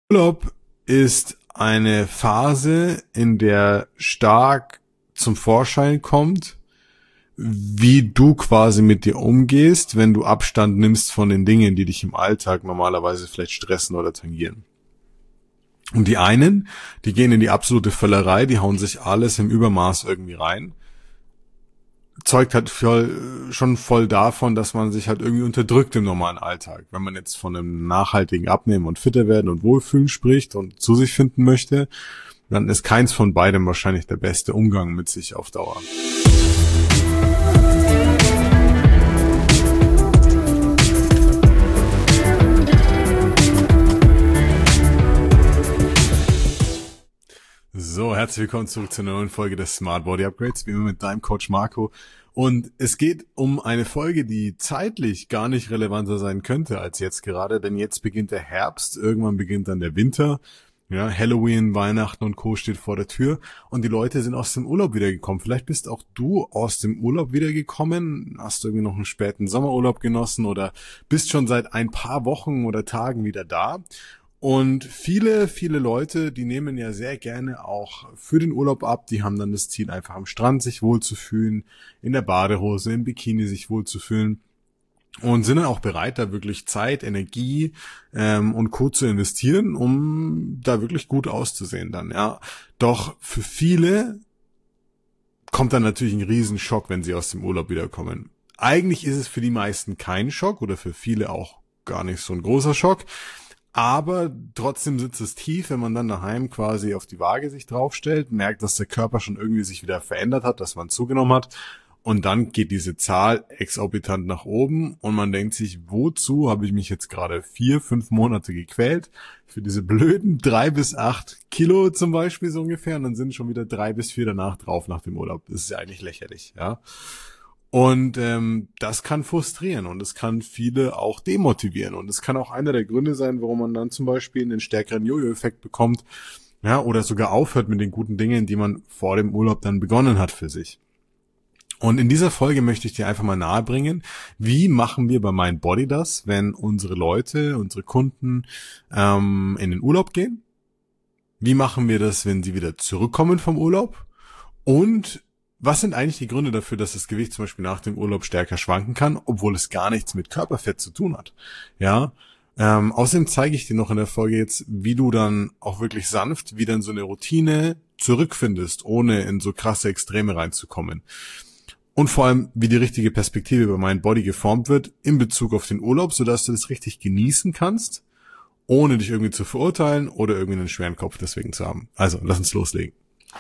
Urlaub ist eine Phase, in der stark zum Vorschein kommt, wie du quasi mit dir umgehst, wenn du Abstand nimmst von den Dingen, die dich im Alltag normalerweise vielleicht stressen oder tangieren. Und die einen, die gehen in die absolute Völlerei, die hauen sich alles im Übermaß irgendwie rein. Zeugt halt schon voll davon, dass man sich halt irgendwie unterdrückt im normalen Alltag. Wenn man jetzt von einem nachhaltigen Abnehmen und fitter werden und Wohlfühlen spricht und zu sich finden möchte, dann ist keins von beidem wahrscheinlich der beste Umgang mit sich auf Dauer. So, herzlich willkommen zurück zu einer neuen Folge des Smart Body Upgrades, wie immer mit deinem Coach Marco. Und es geht um eine Folge, die zeitlich gar nicht relevanter sein könnte als jetzt gerade, denn jetzt beginnt der Herbst, irgendwann beginnt dann der Winter. Ja, Halloween, Weihnachten und Co. steht vor der Tür und die Leute sind aus dem Urlaub wiedergekommen. Vielleicht bist auch du aus dem Urlaub wiedergekommen, hast du irgendwie noch einen späten Sommerurlaub genossen oder bist schon seit ein paar Wochen oder Tagen wieder da. Und viele Leute, die nehmen ja sehr gerne auch für den Urlaub ab, die haben dann das Ziel, einfach am Strand sich wohlzufühlen, in der Badehose, im Bikini sich wohlzufühlen und sind dann auch bereit, da wirklich Zeit, Energie und Co. zu investieren, um da wirklich gut auszusehen dann, ja. Doch für viele kommt dann natürlich ein Riesenschock, wenn sie aus dem Urlaub wiederkommen. Eigentlich ist es für die meisten kein Schock oder für viele auch gar nicht so ein großer Schock. Aber trotzdem sitzt es tief, wenn man dann daheim quasi auf die Waage sich draufstellt, merkt, dass der Körper schon irgendwie sich wieder verändert hat, dass man zugenommen hat. Und dann geht diese Zahl exorbitant nach oben und man denkt sich, wozu habe ich mich jetzt gerade 4-5 Monate gequält? Für diese blöden 3 bis 8 Kilo zum Beispiel so ungefähr. Und dann sind schon wieder 3 bis 4 danach drauf nach dem Urlaub. Das ist ja eigentlich lächerlich, ja. Und das kann frustrieren und es kann viele auch demotivieren und es kann auch einer der Gründe sein, warum man dann zum Beispiel einen stärkeren Jojo-Effekt bekommt, ja, oder sogar aufhört mit den guten Dingen, die man vor dem Urlaub dann begonnen hat für sich. Und in dieser Folge möchte ich dir einfach mal nahebringen, wie machen wir bei MindBody das, wenn unsere Leute, unsere Kunden in den Urlaub gehen? Wie machen wir das, wenn sie wieder zurückkommen vom Urlaub? Und was sind eigentlich die Gründe dafür, dass das Gewicht zum Beispiel nach dem Urlaub stärker schwanken kann, obwohl es gar nichts mit Körperfett zu tun hat? Ja. Außerdem zeige ich dir noch in der Folge jetzt, wie du dann auch wirklich sanft wieder in so eine Routine zurückfindest, ohne in so krasse Extreme reinzukommen. Und vor allem, wie die richtige Perspektive bei MindBody geformt wird in Bezug auf den Urlaub, sodass du das richtig genießen kannst, ohne dich irgendwie zu verurteilen oder irgendwie einen schweren Kopf deswegen zu haben. Also, lass uns loslegen.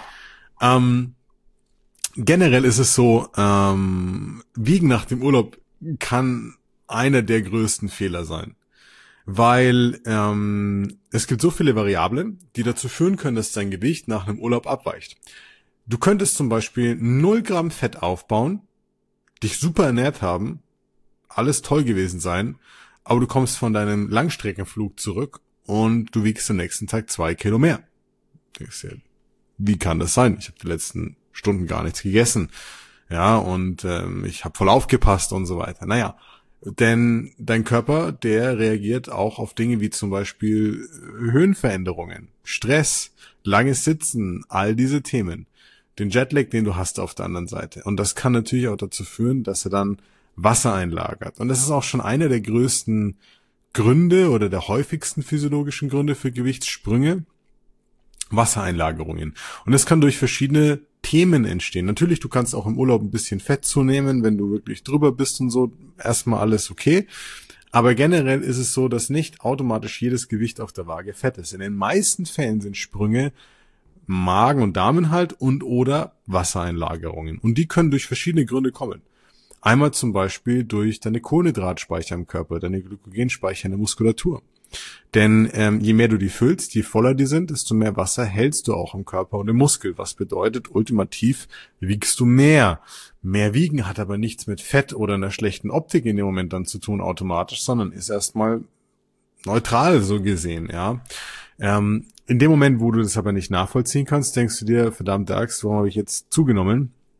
Generell ist es so, Wiegen nach dem Urlaub kann einer der größten Fehler sein, weil es gibt so viele Variablen, die dazu führen können, dass dein Gewicht nach einem Urlaub abweicht. Du könntest zum Beispiel 0 Gramm Fett aufbauen, dich super ernährt haben, alles toll gewesen sein, aber du kommst von deinem Langstreckenflug zurück und du wiegst am nächsten Tag 2 Kilo mehr. Denkst dir, wie kann das sein? Ich habe die letzten Stunden gar nichts gegessen. Ja, und ich habe voll aufgepasst und so weiter. Naja, denn dein Körper, der reagiert auch auf Dinge wie zum Beispiel Höhenveränderungen, Stress, langes Sitzen, all diese Themen. Den Jetlag, den du hast auf der anderen Seite. Und das kann natürlich auch dazu führen, dass er dann Wasser einlagert. Und das ist auch schon einer der größten Gründe oder der häufigsten physiologischen Gründe für Gewichtssprünge. Wassereinlagerungen. Und das kann durch verschiedene Themen entstehen. Natürlich, du kannst auch im Urlaub ein bisschen Fett zunehmen, wenn du wirklich drüber bist und so. Erstmal alles okay. Aber generell ist es so, dass nicht automatisch jedes Gewicht auf der Waage Fett ist. In den meisten Fällen sind Sprünge Magen- und Darminhalt und oder Wassereinlagerungen. Und die können durch verschiedene Gründe kommen. Einmal zum Beispiel durch deine Kohlenhydratspeicher im Körper, deine Glykogenspeicher in der Muskulatur. Denn je mehr du die füllst, je voller die sind, desto mehr Wasser hältst du auch im Körper und im Muskel. Was bedeutet, ultimativ wiegst du mehr. Mehr wiegen hat aber nichts mit Fett oder einer schlechten Optik in dem Moment dann zu tun automatisch, sondern ist erstmal neutral so gesehen, ja. In dem Moment, wo du das aber nicht nachvollziehen kannst, denkst du dir, verdammte Axt, warum habe ich jetzt zugenommen?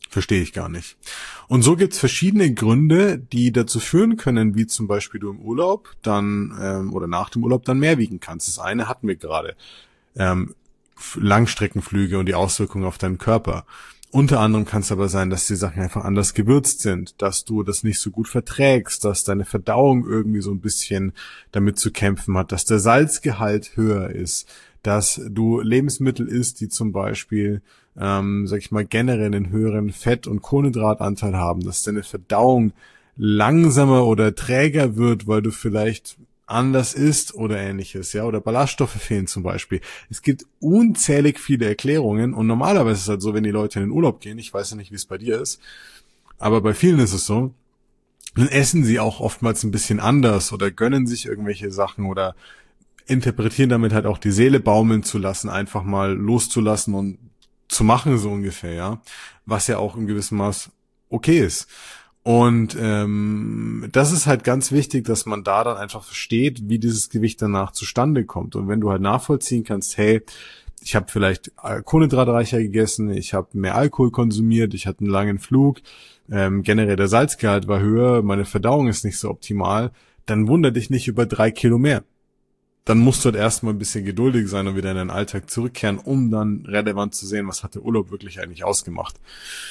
Verstehe ich gar nicht. Und so gibt's verschiedene Gründe, die dazu führen können, wie zum Beispiel du im Urlaub dann oder nach dem Urlaub dann mehr wiegen kannst. Das eine hatten wir gerade. Ähm, Langstreckenflüge und die Auswirkungen auf deinen Körper. Unter anderem kann es aber sein, dass die Sachen einfach anders gewürzt sind, dass du das nicht so gut verträgst, dass deine Verdauung irgendwie so ein bisschen damit zu kämpfen hat, dass der Salzgehalt höher ist, dass du Lebensmittel isst, die zum Beispiel, sag ich mal, generell einen höheren Fett- und Kohlenhydratanteil haben, dass deine Verdauung langsamer oder träger wird, weil du vielleicht anders isst oder ähnliches, ja, oder Ballaststoffe fehlen zum Beispiel. Es gibt unzählig viele Erklärungen und normalerweise ist es halt so, wenn die Leute in den Urlaub gehen, ich weiß ja nicht, wie es bei dir ist, aber bei vielen ist es so, dann essen sie auch oftmals ein bisschen anders oder gönnen sich irgendwelche Sachen oder interpretieren damit halt auch die Seele baumeln zu lassen, einfach mal loszulassen und zu machen, so ungefähr, ja, was ja auch in gewissem Maß okay ist. Und das ist halt ganz wichtig, dass man da dann einfach versteht, wie dieses Gewicht danach zustande kommt. Und wenn du halt nachvollziehen kannst, hey, ich habe vielleicht kohlenhydratreicher gegessen, ich habe mehr Alkohol konsumiert, ich hatte einen langen Flug, generell der Salzgehalt war höher, meine Verdauung ist nicht so optimal, dann wundert dich nicht über 3 Kilo mehr. Dann musst du halt erstmal ein bisschen geduldig sein und wieder in deinen Alltag zurückkehren, um dann relevant zu sehen, was hat der Urlaub wirklich eigentlich ausgemacht.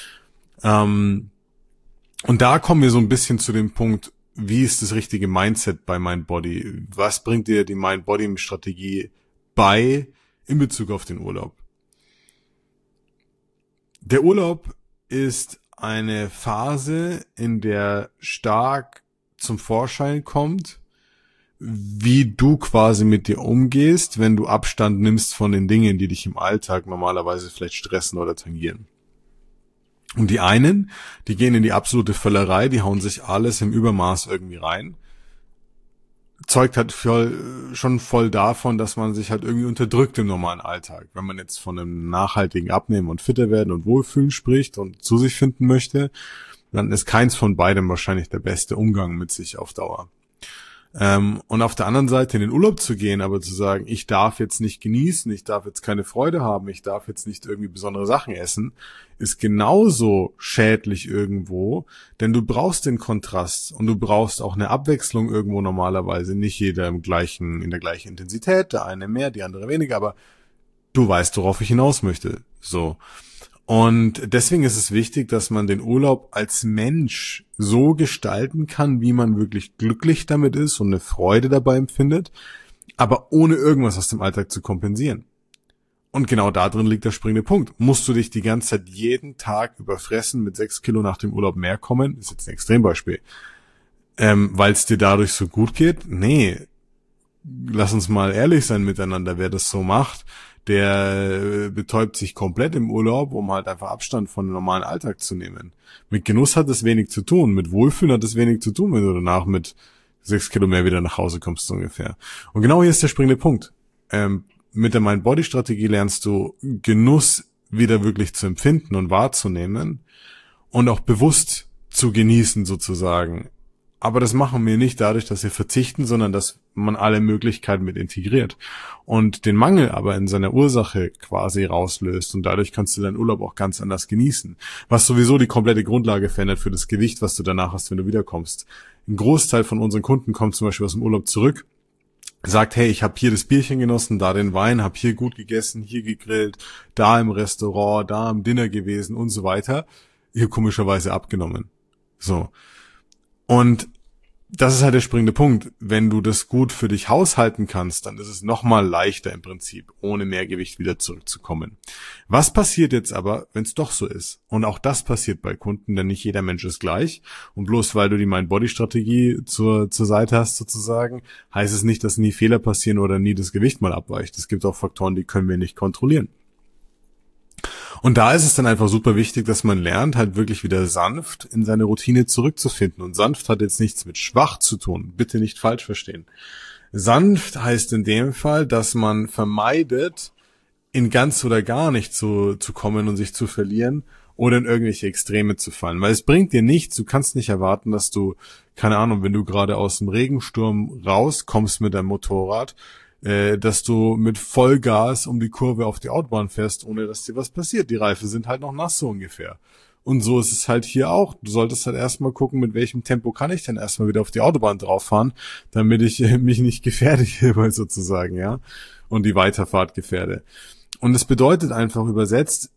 Und da kommen wir so ein bisschen zu dem Punkt, wie ist das richtige Mindset bei MindBody? Was bringt dir die MindBody-Strategie bei in Bezug auf den Urlaub? Der Urlaub ist eine Phase, in der stark zum Vorschein kommt, wie du quasi mit dir umgehst, wenn du Abstand nimmst von den Dingen, die dich im Alltag normalerweise vielleicht stressen oder tangieren. Und die einen, die gehen in die absolute Völlerei, die hauen sich alles im Übermaß irgendwie rein. Zeugt halt schon voll davon, dass man sich halt irgendwie unterdrückt im normalen Alltag. Wenn man jetzt von einem nachhaltigen Abnehmen und fitter werden und Wohlfühlen spricht und zu sich finden möchte, dann ist keins von beidem wahrscheinlich der beste Umgang mit sich auf Dauer. Und auf der anderen Seite in den Urlaub zu gehen, aber zu sagen, ich darf jetzt nicht genießen, ich darf jetzt keine Freude haben, ich darf jetzt nicht irgendwie besondere Sachen essen, ist genauso schädlich irgendwo, denn du brauchst den Kontrast und du brauchst auch eine Abwechslung irgendwo normalerweise, nicht jeder in der gleichen Intensität, der eine mehr, die andere weniger, aber du weißt, worauf ich hinaus möchte, so. Und deswegen ist es wichtig, dass man den Urlaub als Mensch so gestalten kann, wie man wirklich glücklich damit ist und eine Freude dabei empfindet, aber ohne irgendwas aus dem Alltag zu kompensieren. Und genau da drin liegt der springende Punkt. Musst du dich die ganze Zeit jeden Tag überfressen, mit 6 Kilo nach dem Urlaub mehr kommen? Ist jetzt ein Extrembeispiel. Weil es dir dadurch so gut geht? Nee. Lass uns mal ehrlich sein miteinander, wer das so macht. Der betäubt sich komplett im Urlaub, um halt einfach Abstand von dem normalen Alltag zu nehmen. Mit Genuss hat es wenig zu tun, mit Wohlfühlen hat es wenig zu tun, wenn du danach mit 6 Kilo mehr wieder nach Hause kommst, so ungefähr. Und genau hier ist der springende Punkt. Mit der Mind-Body-Strategie lernst du Genuss wieder wirklich zu empfinden und wahrzunehmen und auch bewusst zu genießen sozusagen. Aber das machen wir nicht dadurch, dass wir verzichten, sondern dass man alle Möglichkeiten mit integriert und den Mangel aber in seiner Ursache quasi rauslöst und dadurch kannst du deinen Urlaub auch ganz anders genießen, was sowieso die komplette Grundlage verändert für das Gewicht, was du danach hast, wenn du wiederkommst. Ein Großteil von unseren Kunden kommt zum Beispiel aus dem Urlaub zurück, sagt, hey, ich habe hier das Bierchen genossen, da den Wein, habe hier gut gegessen, hier gegrillt, da im Restaurant, da am Dinner gewesen und so weiter, hier komischerweise abgenommen. So. Und das ist halt der springende Punkt. Wenn du das gut für dich haushalten kannst, dann ist es nochmal leichter im Prinzip, ohne Mehrgewicht wieder zurückzukommen. Was passiert jetzt aber, wenn es doch so ist? Und auch das passiert bei Kunden, denn nicht jeder Mensch ist gleich. Und bloß weil du die Mind-Body-Strategie zur Seite hast sozusagen, heißt es nicht, dass nie Fehler passieren oder nie das Gewicht mal abweicht. Es gibt auch Faktoren, die können wir nicht kontrollieren. Und da ist es dann einfach super wichtig, dass man lernt, halt wirklich wieder sanft in seine Routine zurückzufinden. Und sanft hat jetzt nichts mit schwach zu tun. Bitte nicht falsch verstehen. Sanft heißt in dem Fall, dass man vermeidet, in ganz oder gar nicht zu kommen und sich zu verlieren oder in irgendwelche Extreme zu fallen. Weil es bringt dir nichts, du kannst nicht erwarten, dass du, keine Ahnung, wenn du gerade aus dem Regensturm rauskommst mit deinem Motorrad, dass du mit Vollgas um die Kurve auf die Autobahn fährst, ohne dass dir was passiert. Die Reifen sind halt noch nass so ungefähr. Und so ist es halt hier auch. Du solltest halt erstmal gucken, mit welchem Tempo kann ich denn erstmal wieder auf die Autobahn drauf fahren, damit ich mich nicht gefährde hierbei sozusagen, ja, und die Weiterfahrt gefährde. Und es bedeutet einfach übersetzt,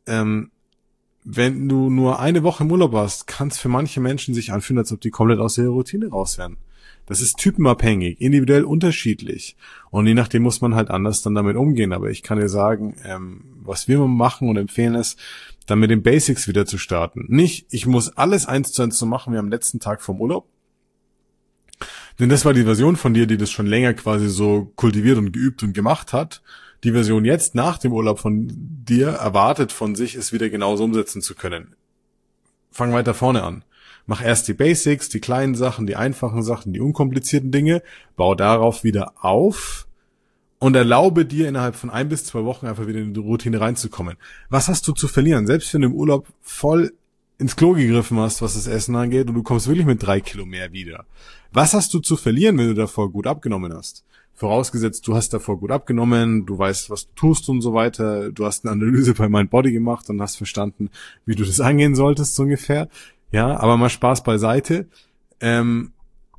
wenn du nur eine Woche im Urlaub hast, kann es für manche Menschen sich anfühlen, als ob die komplett aus ihrer Routine raus wären. Das ist typenabhängig, individuell unterschiedlich. Und je nachdem muss man halt anders dann damit umgehen. Aber ich kann dir sagen, was wir machen und empfehlen ist, dann mit den Basics wieder zu starten. Nicht, ich muss alles 1:1 so machen wie am letzten Tag vom Urlaub. Denn das war die Version von dir, die das schon länger quasi so kultiviert und geübt und gemacht hat. Die Version jetzt nach dem Urlaub von dir erwartet von sich, es wieder genauso umsetzen zu können. Fang weiter vorne an. Mach erst die Basics, die kleinen Sachen, die einfachen Sachen, die unkomplizierten Dinge, bau darauf wieder auf und erlaube dir innerhalb von 1 bis 2 Wochen einfach wieder in die Routine reinzukommen. Was hast du zu verlieren? Selbst wenn du im Urlaub voll ins Klo gegriffen hast, was das Essen angeht, und du kommst wirklich mit 3 Kilo mehr wieder. Was hast du zu verlieren, wenn du davor gut abgenommen hast? Vorausgesetzt, du hast davor gut abgenommen, du weißt, was du tust und so weiter, du hast eine Analyse bei MindBody gemacht und hast verstanden, wie du das angehen solltest, so ungefähr. Ja, aber mal Spaß beiseite. Wenn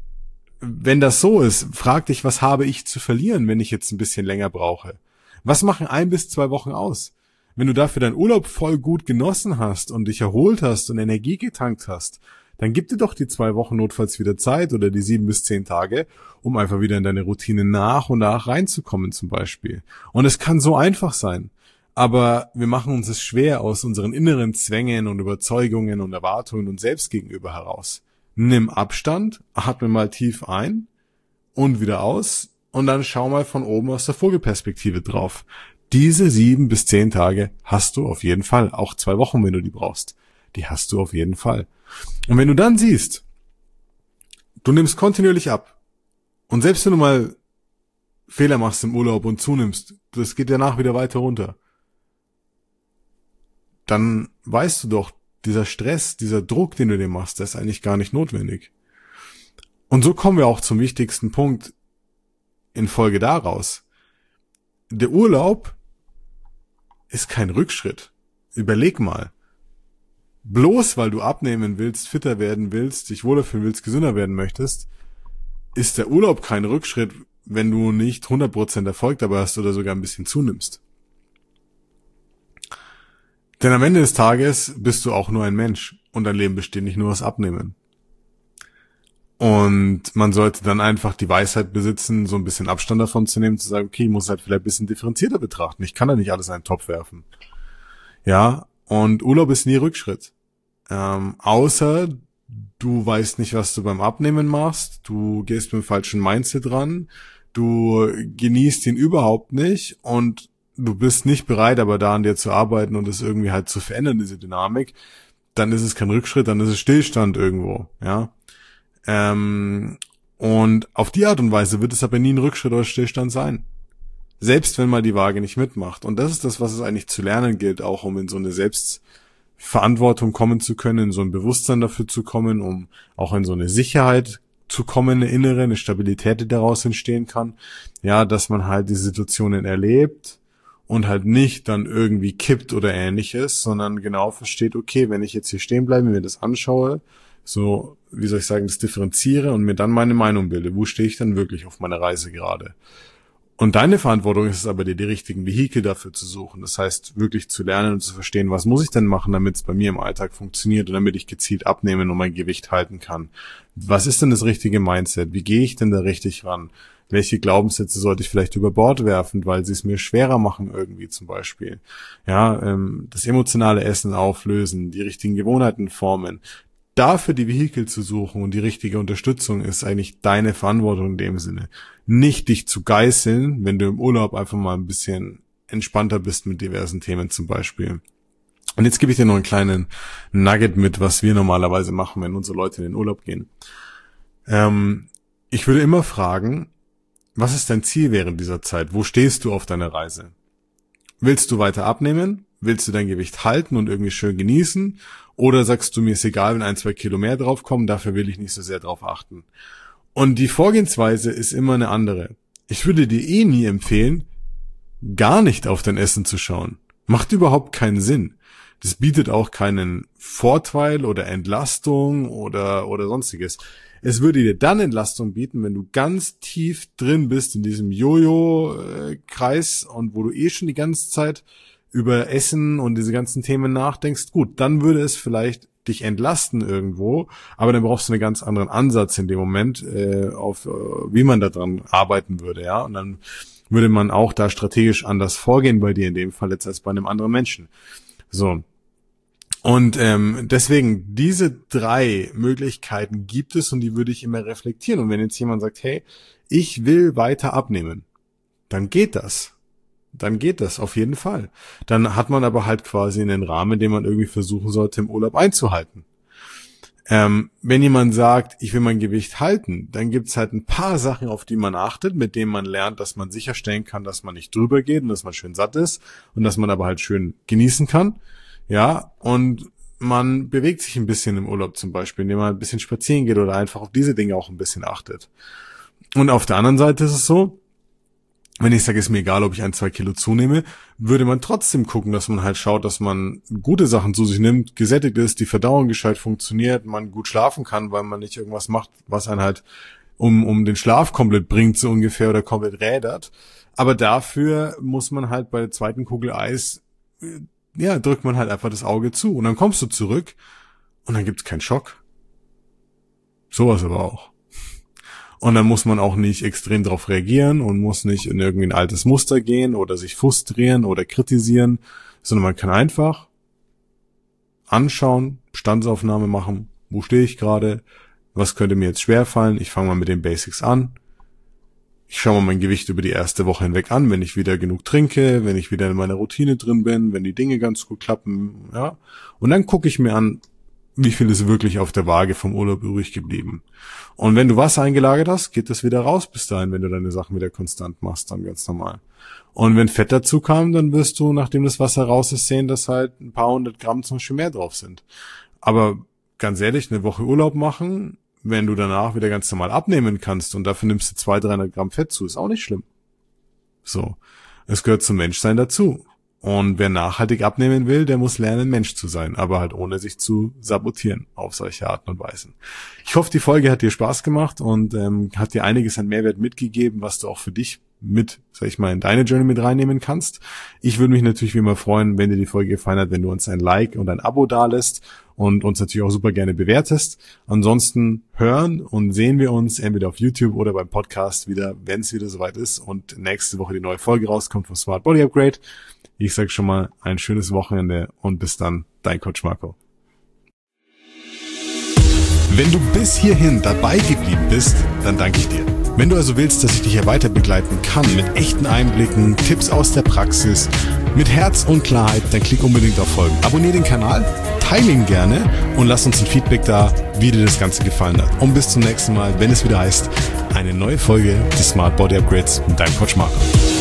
das so ist, frag dich, was habe ich zu verlieren, wenn ich jetzt ein bisschen länger brauche? Was machen 1 bis 2 Wochen aus? Wenn du dafür deinen Urlaub voll gut genossen hast und dich erholt hast und Energie getankt hast, dann gib dir doch die 2 Wochen notfalls wieder Zeit oder die 7 bis 10 Tage, um einfach wieder in deine Routine nach und nach reinzukommen zum Beispiel. Und es kann so einfach sein. Aber wir machen uns es schwer aus unseren inneren Zwängen und Überzeugungen und Erwartungen uns selbst gegenüber heraus. Nimm Abstand, atme mal tief ein und wieder aus und dann schau mal von oben aus der Vogelperspektive drauf. Diese 7 bis 10 Tage hast du auf jeden Fall. Auch 2 Wochen, wenn du die brauchst. Die hast du auf jeden Fall. Und wenn du dann siehst, du nimmst kontinuierlich ab und selbst wenn du mal Fehler machst im Urlaub und zunimmst, das geht danach wieder weiter runter, dann weißt du doch, dieser Stress, dieser Druck, den du dir machst, der ist eigentlich gar nicht notwendig. Und so kommen wir auch zum wichtigsten Punkt in Folge daraus. Der Urlaub ist kein Rückschritt. Überleg mal. Bloß weil du abnehmen willst, fitter werden willst, dich wohler fühlen willst, gesünder werden möchtest, ist der Urlaub kein Rückschritt, wenn du nicht 100% Erfolg dabei hast oder sogar ein bisschen zunimmst. Denn am Ende des Tages bist du auch nur ein Mensch und dein Leben besteht nicht nur aus Abnehmen. Und man sollte dann einfach die Weisheit besitzen, so ein bisschen Abstand davon zu nehmen, zu sagen, okay, ich muss halt vielleicht ein bisschen differenzierter betrachten. Ich kann da nicht alles in einen Topf werfen. Ja, und Urlaub ist nie Rückschritt. Außer du weißt nicht, was du beim Abnehmen machst, du gehst mit dem falschen Mindset ran, du genießt ihn überhaupt nicht und du bist nicht bereit, aber da an dir zu arbeiten und es irgendwie halt zu verändern, diese Dynamik, dann ist es kein Rückschritt, dann ist es Stillstand irgendwo, ja. Und auf die Art und Weise wird es aber nie ein Rückschritt oder Stillstand sein. Selbst wenn mal die Waage nicht mitmacht. Und das ist das, was es eigentlich zu lernen gilt, auch um in so eine Selbstverantwortung kommen zu können, in so ein Bewusstsein dafür zu kommen, um auch in so eine Sicherheit zu kommen, eine innere, eine Stabilität, die daraus entstehen kann. Ja, dass man halt die Situationen erlebt und halt nicht dann irgendwie kippt oder ähnliches, sondern genau versteht, okay, wenn ich jetzt hier stehen bleibe, mir das anschaue, so, wie soll ich sagen, das differenziere und mir dann meine Meinung bilde. Wo stehe ich denn wirklich auf meiner Reise gerade? Und deine Verantwortung ist es aber, dir die richtigen Vehikel dafür zu suchen. Das heißt, wirklich zu lernen und zu verstehen, was muss ich denn machen, damit es bei mir im Alltag funktioniert und damit ich gezielt abnehmen und mein Gewicht halten kann. Was ist denn das richtige Mindset? Wie gehe ich denn da richtig ran? Welche Glaubenssätze sollte ich vielleicht über Bord werfen, weil sie es mir schwerer machen irgendwie zum Beispiel? Ja, das emotionale Essen auflösen, die richtigen Gewohnheiten formen. Dafür die Vehikel zu suchen und die richtige Unterstützung ist eigentlich deine Verantwortung in dem Sinne. Nicht dich zu geißeln, wenn du im Urlaub einfach mal ein bisschen entspannter bist mit diversen Themen zum Beispiel. Und jetzt gebe ich dir noch einen kleinen Nugget mit, was wir normalerweise machen, wenn unsere Leute in den Urlaub gehen. Ich würde immer fragen, was ist dein Ziel während dieser Zeit? Wo stehst du auf deiner Reise? Willst du weiter abnehmen? Willst du dein Gewicht halten und irgendwie schön genießen? Oder sagst du, mir ist egal, wenn 1-2 Kilo mehr draufkommen, dafür will ich nicht so sehr drauf achten. Und die Vorgehensweise ist immer eine andere. Ich würde dir nie empfehlen, gar nicht auf dein Essen zu schauen. Macht überhaupt keinen Sinn. Das bietet auch keinen Vorteil oder Entlastung oder sonstiges. Es würde dir dann Entlastung bieten, wenn du ganz tief drin bist in diesem Jojo-Kreis und wo du schon die ganze Zeit über Essen und diese ganzen Themen nachdenkst. Gut, dann würde es vielleicht dich entlasten irgendwo, aber dann brauchst du einen ganz anderen Ansatz in dem Moment, wie man da dran arbeiten würde, ja. Und dann würde man auch da strategisch anders vorgehen bei dir in dem Fall jetzt als bei einem anderen Menschen. So. Und deswegen, diese 3 Möglichkeiten gibt es und die würde ich immer reflektieren. Und wenn jetzt jemand sagt, hey, ich will weiter abnehmen, dann geht das. Dann geht das auf jeden Fall. Dann hat man aber halt quasi einen Rahmen, den man irgendwie versuchen sollte, im Urlaub einzuhalten. Wenn jemand sagt, ich will mein Gewicht halten, dann gibt's halt ein paar Sachen, auf die man achtet, mit denen man lernt, dass man sicherstellen kann, dass man nicht drüber geht und dass man schön satt ist und dass man aber halt schön genießen kann. Ja, und man bewegt sich ein bisschen im Urlaub zum Beispiel, indem man ein bisschen spazieren geht oder einfach auf diese Dinge auch ein bisschen achtet. Und auf der anderen Seite ist es so, wenn ich sage, ist mir egal, ob ich 1-2 Kilo zunehme, würde man trotzdem gucken, dass man halt schaut, dass man gute Sachen zu sich nimmt, gesättigt ist, die Verdauung gescheit funktioniert, man gut schlafen kann, weil man nicht irgendwas macht, was einen halt um den Schlaf komplett bringt, so ungefähr, oder komplett rädert. Aber dafür muss man halt bei der zweiten Kugel Eis, drückt man halt einfach das Auge zu. Und dann kommst du zurück und dann gibt's keinen Schock. Sowas aber auch. Und dann muss man auch nicht extrem darauf reagieren und muss nicht in irgendwie ein altes Muster gehen oder sich frustrieren oder kritisieren, sondern man kann einfach anschauen, Bestandsaufnahme machen, wo stehe ich gerade, was könnte mir jetzt schwerfallen, ich fange mal mit den Basics an, ich schaue mal mein Gewicht über die erste Woche hinweg an, wenn ich wieder genug trinke, wenn ich wieder in meiner Routine drin bin, wenn die Dinge ganz gut klappen, ja, und dann gucke ich mir an, wie viel ist wirklich auf der Waage vom Urlaub übrig geblieben. Und wenn du Wasser eingelagert hast, geht das wieder raus bis dahin, wenn du deine Sachen wieder konstant machst, dann ganz normal. Und wenn Fett dazu kam, dann wirst du, nachdem das Wasser raus ist, sehen, dass halt ein paar 100 Gramm zum Beispiel mehr drauf sind. Aber ganz ehrlich, eine Woche Urlaub machen, wenn du danach wieder ganz normal abnehmen kannst und dafür nimmst du 200-300 Gramm Fett zu, ist auch nicht schlimm. So. Es gehört zum Menschsein dazu. Und wer nachhaltig abnehmen will, der muss lernen, Mensch zu sein, aber halt ohne sich zu sabotieren auf solche Arten und Weisen. Ich hoffe, die Folge hat dir Spaß gemacht und hat dir einiges an Mehrwert mitgegeben, was du auch für dich mit, sag ich mal, in deine Journey mit reinnehmen kannst. Ich würde mich natürlich wie immer freuen, wenn dir die Folge gefallen hat, wenn du uns ein Like und ein Abo dalässt und uns natürlich auch super gerne bewertest. Ansonsten hören und sehen wir uns entweder auf YouTube oder beim Podcast wieder, wenn es wieder soweit ist und nächste Woche die neue Folge rauskommt vom Smart Body Upgrade. Ich sage schon mal ein schönes Wochenende und bis dann, dein Coach Marco. Wenn du bis hierhin dabei geblieben bist, dann danke ich dir. Wenn du also willst, dass ich dich hier weiter begleiten kann mit echten Einblicken, Tipps aus der Praxis, mit Herz und Klarheit, dann klick unbedingt auf Folgen. Abonnier den Kanal, teile ihn gerne und lass uns ein Feedback da, wie dir das Ganze gefallen hat. Und bis zum nächsten Mal, wenn es wieder heißt, eine neue Folge des Smart Body Upgrades mit deinem Coach Marco.